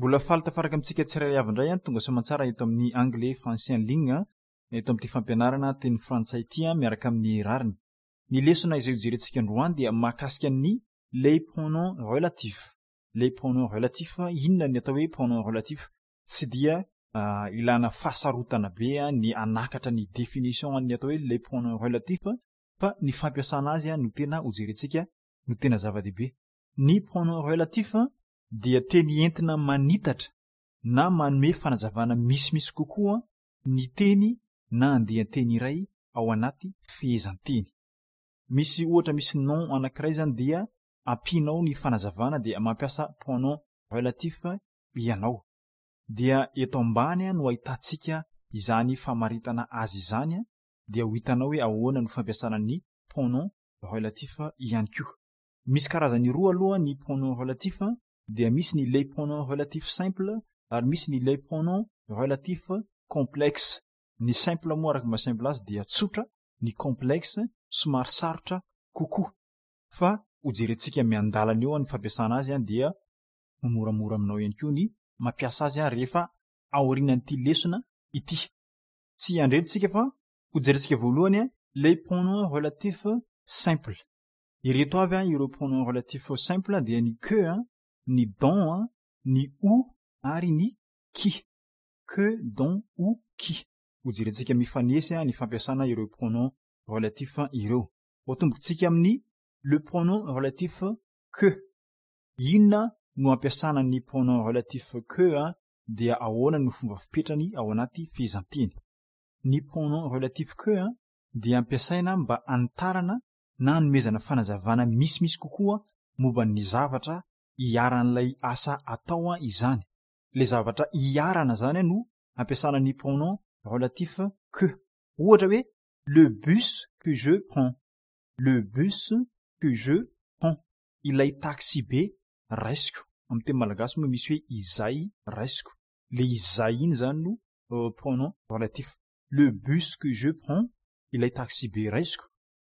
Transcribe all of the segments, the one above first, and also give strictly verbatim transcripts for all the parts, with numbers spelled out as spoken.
Mbola faly tafaraka amintsika tsirairay avy indray tonga soamantsara eto amin'ny anglais français en ligne eto amin'ity fampianarana teny frantsay ity miaraka amin'ny rariny. Ny lesona izay jerentsika androany dia mahakasika ny les pronoms relatifs. Les pronoms relatifs, inona ny atao hoe pronom relatif? Tsy dia uh, ilana fahasarotana be ny anakatra ny définition ny atao hoe les pronoms relatifs fa ny fampiasana azy no tena hojerentsika no tena zava-dehibe. Ny pronom relatif dia teny entina manitatra na manome fanazavana misimisy kokoa ny teny na andehan-teny iray ao anaty fehezanteny. Misy ohatra misy nom anankiray zany dia ampianao ny fanazavana dia mampiasa pronom relatif ianao. Dia eto ambany no ahitantsika izany famaritana azy izany dia ho hitanao hoe ahoana no fampiasana ny pronom relatif ihany koa. Misy karazany roa aloha ny pronom relatif dia misy ny les pronoms relatifs simples ary misy ny les pronoms relatifs complexes. Ny simple moa araka maha simple azy dia tsotra, ny complexe somary sarotra kokoa. Fa hojerentsika miandalana eo ny fampiasana azy dia moramora aminao ihany koa ny mampiasa azy rehefa aorinan'ity lesona ity. Tsy andrentsika fa hojerentsika voalohany les pronoms relatifs simples. Ireto avy ireo pronoms relatifs simples dia ny que, ny dont, ny ou ary ny qui. Que, dont, ou, qui. Hojerentsika mifanesy ny fampiasana ireo pronoms relatifs ireo. Otombotsika amin'ny le pronom relatif que. Inona no ampiasana ny pronom relatif que dia ahoana no fomba fipetrany ao anaty fehezanteny. Ny pronom relatif que dia ampiasaina mba anitarana na hanomezana fanazavana misimisy kokoa momba ny zavatra iaran'ilay asa atao izany. Le zavatra iarana zany no ampiasana ny pronom relatif que. Ohatra hoe le bus que je prends. Le bus que je prends. Ilay taxi be raisiko. Amin'ny teny malagasy moa misy hoe izay raisiko. Le izay iny zany no uh, pronom relatif. Le bus que je prends. Ilay taxi be raisiko.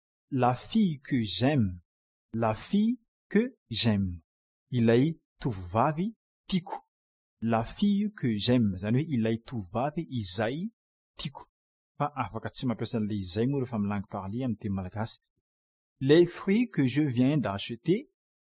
La fille que j'aime. La fille que j'aime. Ilay tovovavy tiako. La fille que j'aime. Zany hoe ilay tovovavy izay tiako. Fa afaka tsy mampiasa le izay moa rehefa amin'ny langue parlée amin'ny teny malagasy. Les fruits que je viens d'acheter.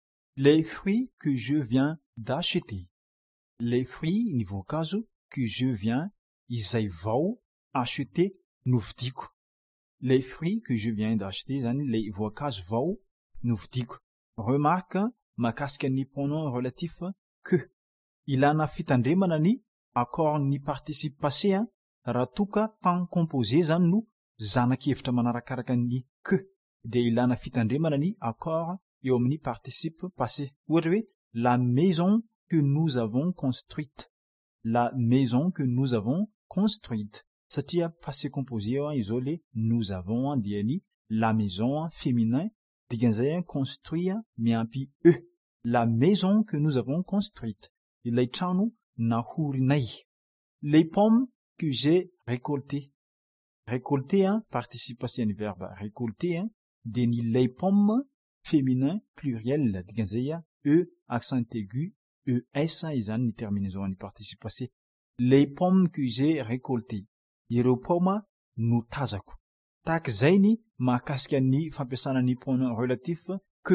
Les fruits que je viens d'acheter. Les fruits ny voankazo que je viens izay vao acheter no vidiko. Les fruits que je viens d'acheter zany le voankazo vao no vidiko. Remarque mahakasika ny pronom relatif que. Ilana fitandremana ny accord ny participe passé raha toka temps composé zany no zanak'hevitra manarakaraka ny que. Dia ilana fitandremana ny accord eo amin'ny participe passé. Ohatra hoe la maison que nous avons construite. La maison que nous avons construite. Satria passé composé eo izao le nous avons dia ny la maison féminin dikan'izay construire miampy e. La maison que nous avons construite. Ilay trano nahorinay. Les pommes que j'ai récoltées. Récolter hein, participe passé ny verbe récolter hein, de ny les pommes féminin pluriel dikan'izay e accent aigu es izany ny terminaison ny participe passé. Les pommes que j'ai récoltées. Ireo paoma no tazako. Tahak'izay ny mahakasika ny fampiasana ny pronom relatif que.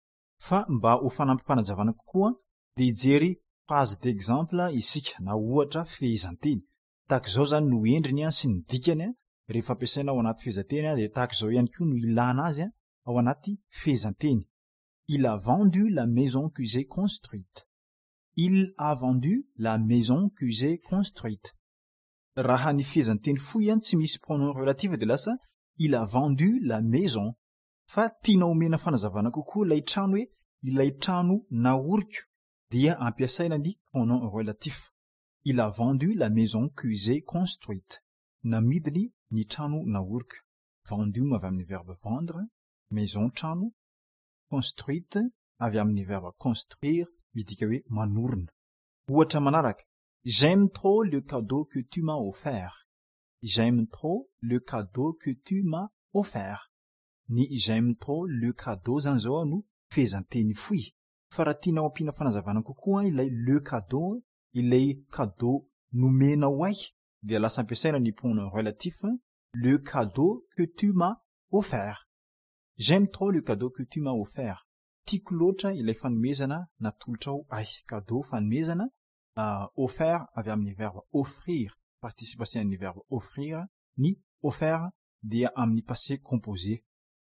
Fa mba ho fanampim-panazavana kokoa dia hijery phrase d'exemple isika na ohatra fehezanteny. Tahak'izao zany no endriny sy ny dikany rehefa ampiasaina ao anaty fehezanteny dia tahak'izao ihany koa no ilana azy ao anaty fehezanteny. Il a vendu la maison que j'ai construite. Il a vendu la maison que j'ai construite. Raha ny fehezanteny fohy tsy misy pronom relatif dia lasa il a vendu la maison. Fa tiana omena fanazavana kokoa ilay trano hoe ilay trano naoriko dia ampiasaina ny pronom relatif. Il a vendu la maison que j'ai construite. Namidiny ny trano naoriko. Vendu avy amin'ny verbe vendre, maison trano, construite avy amin'ny verbe construire midika hoe manorina. Ohatra manaraka. J'aime trop le cadeau que tu m'as offert. J'aime trop le cadeau que tu m'as offert. Ny j'aime trop le cadeau zany zao no fehezanteny fohy. Fa raha tiana ampiana fanazavana kokoa ilay le cadeau ilay cadeau nomenao ahy dia lasa ampiasaina ny pronom relatif le cadeau que tu m'as offert. J'aime trop le cadeau que tu m'as offert. Tiako loatra ilay fanomezana natolotra ao ahy. Cadeau fanomezana, uh, offert avy amin'ny verbe offrir, participation amin'ny verbe offrir, ny offert dia amin'ny passé composé.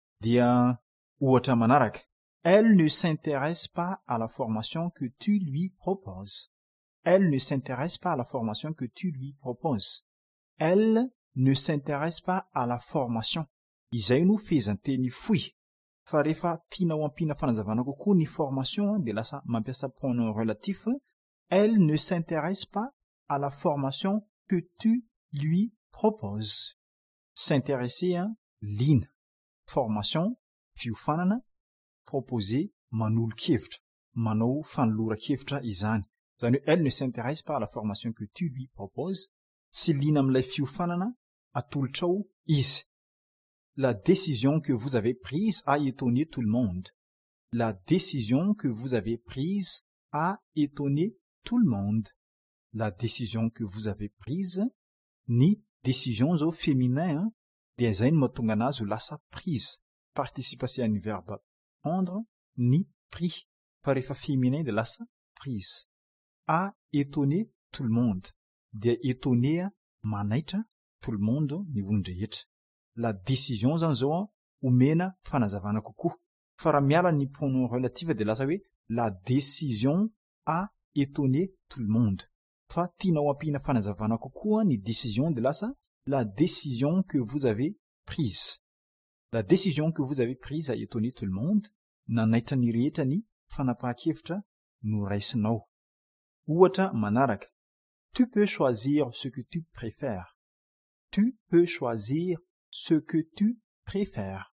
Dia ohatra manaraka. Elle ne s'intéresse pas à la formation que tu lui proposes. Elle ne s'intéresse pas à la formation que tu lui proposes. Elle ne s'intéresse pas à la formation. Izay no fehezanteny fohy. Fa rehefa tianao ampina fanazavana kokoa ny formation dia lasa mampiasa pronom relatif. Elle ne s'intéresse pas à la formation que tu lui proposes. S'intéresser, hein, lina. Formation, fiofanana. Proposer, manolo-kevitra. Manao fanolora-kevitra izany. Zany hoe, elle ne s'intéresse pas à la formation que tu lui proposes. Tsy lina amin'ilay fiofanana, atolotra ao izy. La décision que vous avez prise a étonné tout le monde. La décision que vous avez prise a étonné tout le monde. La décision que vous avez prise, ny décision zao féminin, dia zay no mahatonga anazy ho lasa prise. Participation amin'ny verbe prendre, ny pris. Fa rehefa féminin dia lasa prise. A étonné tout le monde. Dia étonné manaitra tout le monde ny olon-drehetra. La décision zany zao omena fanazavana kokoa. Fa raha miala ny pronom relatif dia lasa hoe la décision a étonné tout le monde. Fa tianao ampina fanazavana kokoa ny décision dia lasa la décision que vous avez prise. La décision que vous avez prise a étonné tout le monde. Nanaitra ny rehetra ny fanapahan-kevitra no raisinao. Ohatra manaraka. Tu peux choisir ce que tu préfères. Tu peux choisir ce que tu préfères.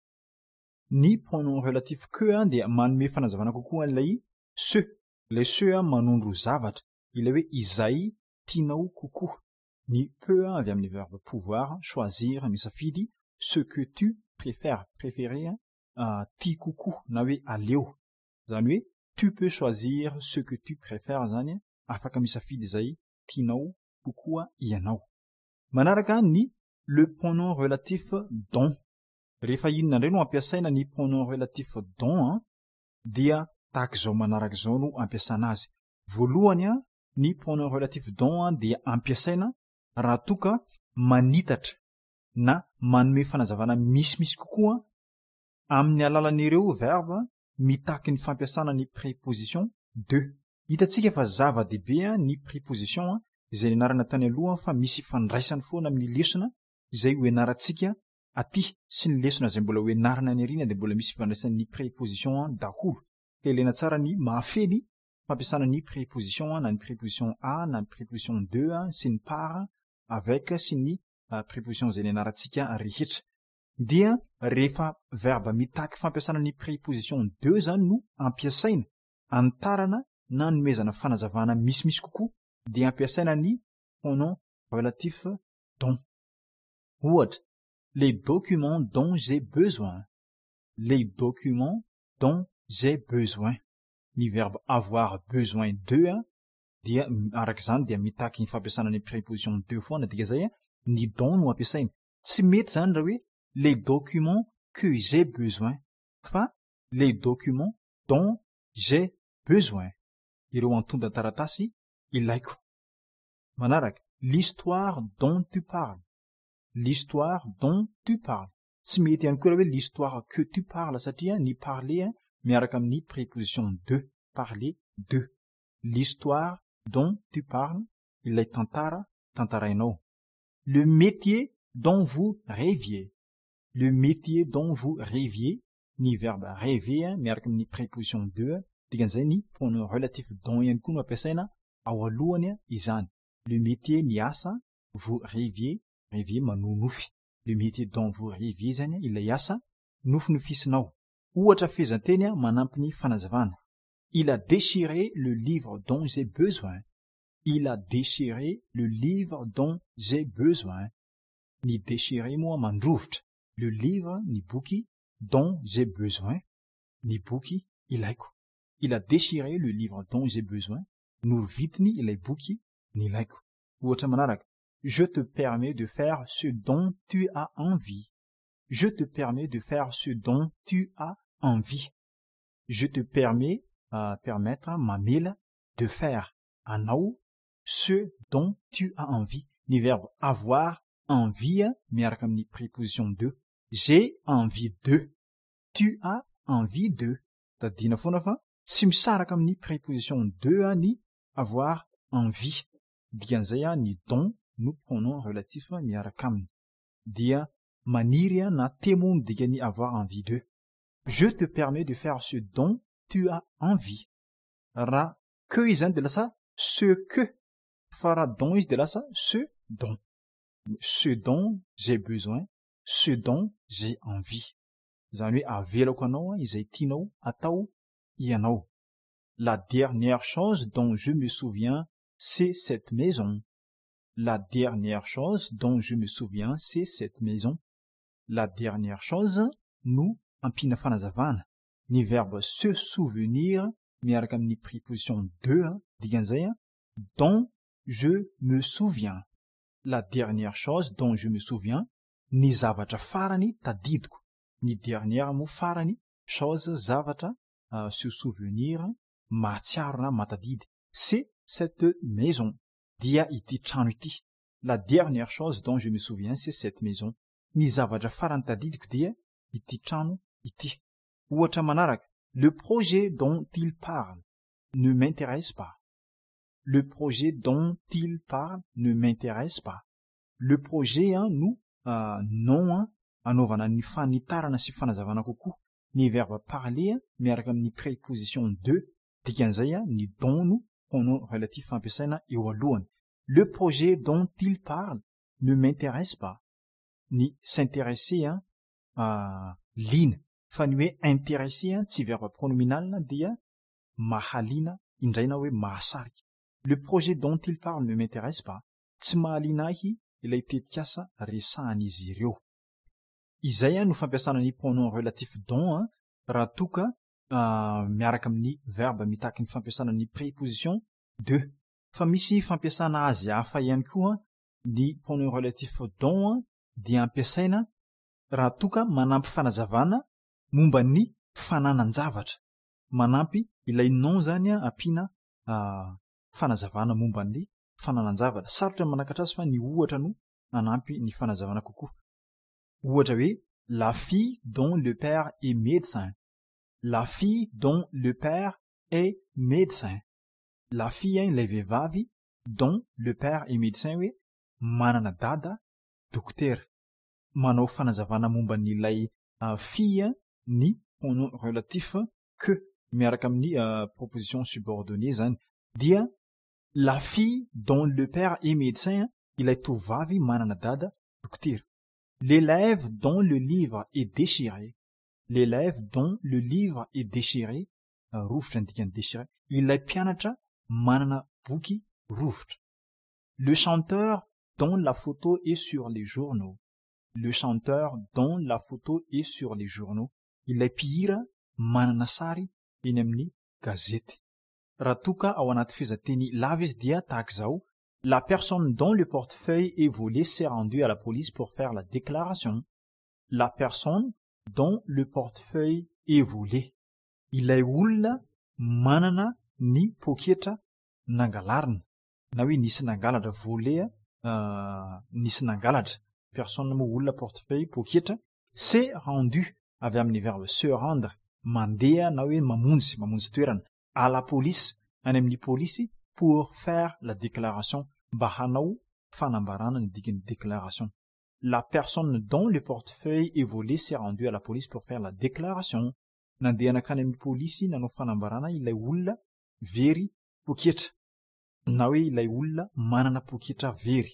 Ny pronom relatif que dia manome fanazavana kokoa ilay ce. Ilay ce manondro zavatra. Ilay hoe izay tianao kokoa. Ny peut avy amin'ny verbe pouvoir, choisir, misafidy, ce que tu préfères. Préférer, uh, ti kokoa na hoe aleo. Zany hoe tu peux choisir ce que tu préfères zany afaka misafidy izay tianao kokoa ianao. Manaraka ny le pronom relatif dont. Rehefa inona indray no ampiasaina ny pronom relatif dont, dia tahaka izao manaraka izao no ampiasana azy. Voalohany, ny pronom relatif dont dia ampiasaina raha toka manitatra na manome fanazavana misimisy kokoa amin'ny alalan'ireo verbe mitaky ny fampiasana ny préposition de. Hitantsika fa zava-dehibe ny préposition izay nianarana tany aloha fa misy fandraisany foana amin'ny lesona izay hoenarantsika aty sy ny lesona izay mbola hoenarana any arina dia mbola misy fandraisan'ny préposition daholo. Ka ilaina tsara ny mahafeny fampiasana ny préposition na ny préposition a na ny préposition de sy ny par avec sy ny préposition izay nianarantsika rehetra. Dia rehefa verbe mitaky fampiasana ny préposition de zany no ampiasaina antarana na nomezana fanazavana misimisy kokoa dia ampiasaina ny pronom relatif dont. Ohatra, les documents dont j'ai besoin. Les documents dont j'ai besoin. Ny verbe avoir besoin de dia araka izany dia mitaky ny fampiasana ny préposition de foana dika zay ny dont no ampiasaina. Tsy mety zany raha hoe les documents que j'ai besoin fa les documents dont j'ai besoin. Ireo antondra taratasy ilaiko. Manaraka, l'histoire dont tu parles. L'histoire dont tu parles. Tsy mety ihany koa raha hoe l'histoire que tu parles satria ny parler miaraka amin'ny préposition de. Parler de. L'histoire dont tu parles, ilay tantara tantarainao. Le métier dont vous rêviez. Le métier dont vous rêviez, ny verbe rêver miaraka amin'ny préposition de, dikan'izay ny pronom relatif dont ihany koa no ampiasaina ao alohany izany. Le métier ny asa, vous rêviez, rêviez manonofy. Le métier dont vous rêviez zany ilay asa nofinofisinao. Ohatra fehezanteny manampy ny fanazavana. Il a déchiré le livre dont j'ai besoin. Il a déchiré le livre dont j'ai besoin. Ny déchiré moa mandrovotra. Le livre, ny boky, dont j'ai besoin. Ny boky ilaiko. Il a déchiré le livre dont j'ai besoin. norovitiny ilay boky nilaiko. Ohatra manaraka, je te permets de faire ce dont tu as envie. Je te permets de faire ce dont tu as envie. Je te permets, uh, permettre, mamela, de faire, anao, ce dont tu as envie. Ny verbe avoir envie miaraka amin'ny préposition de. J'ai envie de. Tu as envie de. Tadina foana fa tsy misaraka amin'ny préposition de ny avoir envie. Dikan'izay ny don no pronom relatif miaraka aminy. Dia maniry na temo ny dikany avoir envie de. Je te permets de faire ce dont tu as envie. Raha que izy zany de lasa ce que. Fa raha don izy de lasa ce dont. Ce dont j'ai besoin, ce dont j'ai envie. Zany hoe avelako anao izay tianao atao ianao. La dernière chose dont je me souviens, c'est cette maison. La dernière chose dont je me souviens, c'est cette maison. La dernière chose no ampina fanazavana. Ny verbe se souvenir miaraka amin'ny préposition de dikan'izay dont je me souviens. La dernière chose dont je me souviens, ny zavatra farany tadidiko. Ny dernière mo farany, chose zavatra uh, se souvenir mahatsiaro na matadidy. C'est cette maison. Dia ity trano ity. La dernière chose dont je me souviens, c'est cette maison. Ny zavatra farany tadidiko dia ity trano ity. Ohatra manaraka, le projet dont il parle ne m'intéresse pas. Le projet dont il parle ne m'intéresse pas. Le projet hein, no uh, non hein, anaovana ny fanitarana sy fanazavana kokoa. Ny verbe parler miaraka amin'ny préposition de dikan'izay ny don no pronom relatif fampiasaina eo alohany. Le projet dont il parle ne m'intéresse pas. Ny s'intéresser hein, uh, lina fa ny hoe intéressé hein, tsy verbe pronominal dia mahalina indray na hoe mahasarika. Le projet dont il parle ne m'intéresse pas. Tsy mahalina ahy ilay tetikasa resahan'izy ireo. Izay no fampiasana ny pronom relatif don raha toka uh, miaraka amin'ny verbe mitaky ny fampiasana ny préposition de. Fa misy fampiasana azy hafa ihany koa ny pronom relatif don dia ampiasaina raha toka manampy fanazavana momba ny fananan-javatra. Manampy ilay non zany ampiana uh, fanazavana momba ny fananan-javatra. Sarotra manakatra azy fa ny ohatra no anampy ny fanazavana kokoa. Ohatra hoe la fille dont le père est médecin. La fille dont le père est médecin. La fille ilay vehivavy dont le père est médecin hoe manana dada dokotera. Manao fanazavana momba n'ilay uh, fille ny pronom relatif que miaraka amin'ny uh, proposition subordonnée zany. Dia la fille dont le père est médecin ilay tovavy manana dada dokotera. L'élève dont le livre est déchiré. L'élève dont le livre est déchiré. Uh, rovotra ndikany déchiré. Ilay mpianatra manana boky rovotra. Le chanteur dont la photo est sur les journaux. Le chanteur dont la photo est sur les journaux. Ilay mpihira manana sary eny amin'ny gazety. Raha toka ao anaty fizateny lava izy dia tahaka zao. La personne dont le portefeuille est volé s'est rendue à la police pour faire la déclaration. La personne dont le portefeuille est volé. Ilay olona manana ny poketra nangalarina. Na hoe nisy nangalatra volé, uh, nisy nangalatra. Personne mo olona portefeuille poketra s'est rendu avy amin'ny verbe se rendre mandeha na hoe mamonjy mamonjy toerana à la police any amin'ny police pour faire la déclaration mba hanao fanambarana ny dikan'ny déclaration. La personne dont le portefeuille est volé s'est rendu à la police pour faire la déclaration. Nandeha nakany amin'ny police nanao fanambarana ilay olona very poketra na hoe ilay olona manana poketra very.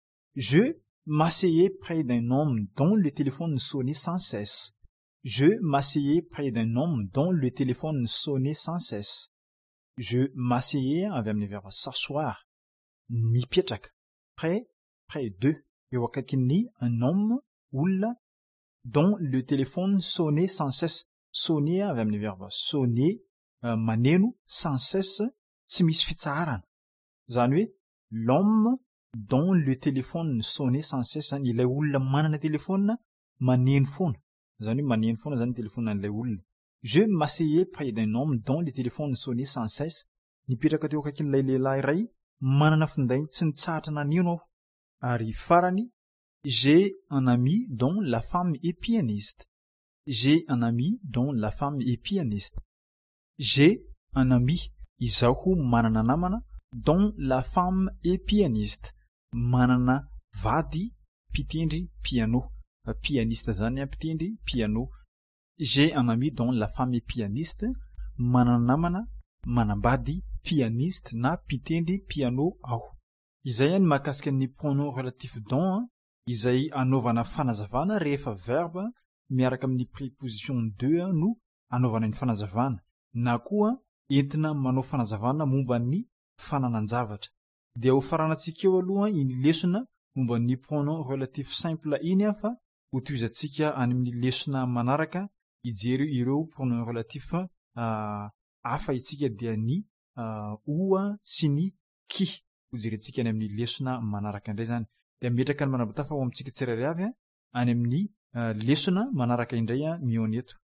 Je m'asseyais près d'un homme dont le téléphone sonnait sans cesse. Je m'asseyais près d'un homme dont le téléphone sonnait sans cesse. Je m'asseyais avy amin'ny verbe s'asseoir. Mipetraka. Près, près de. Eo akaikin'ny un homme, olona, dont le téléphone sonnait sans cesse. Sonner avy amin'ny verbe sonner, uh, maneno, sans cesse, tsy misy fitsaharana. Zany hoe l'homme dont le téléphone sonnait sans cesse, zany ilay olona manana téléphone maneno foana. Zany hoe maneno foana zany téléphone an'ilay olona. Je m'asseyais près d'un homme dont le téléphone sonnait sans cesse. Nipetraka teo akaikin'ilay lehilahy iray manana finday tsy nitsahatra naneno aho. Ary farany, j'ai un ami dont la femme est pianiste. J'ai un ami dont la femme est pianiste. J'ai un ami, izaho manana namana, dont la femme est pianiste. Manana vady mpitendry piano. Pianiste zany a mpitendry piano. J'ai un ami dont la femme est pianiste. Manana namana manambady pianiste na mpitendry piano aho. Izay ny mahakasika ny pronom relatif dont izay anaovana fanazavana rehefa verbe miaraka amin'ny préposition de no anaovana ny fanazavana, na koa entina manao fanazavana momba ny fananan-javatra. Dia ho faranantsika eo aloha iny lesona momba ny pronom relatif simple iny fa ho tohizantsika any amin'ny lesona manaraka ijery ireo pronom relatif uh, hafa itsika dia ny uh, oa sy ny ki. Ho jerentsika any amin'ny lesona manaraka indray zany. Dia mimetraka ny manambata fa ho amintsika tsirairay avy any amin'ny uh, lesona manaraka indray mihoan eto.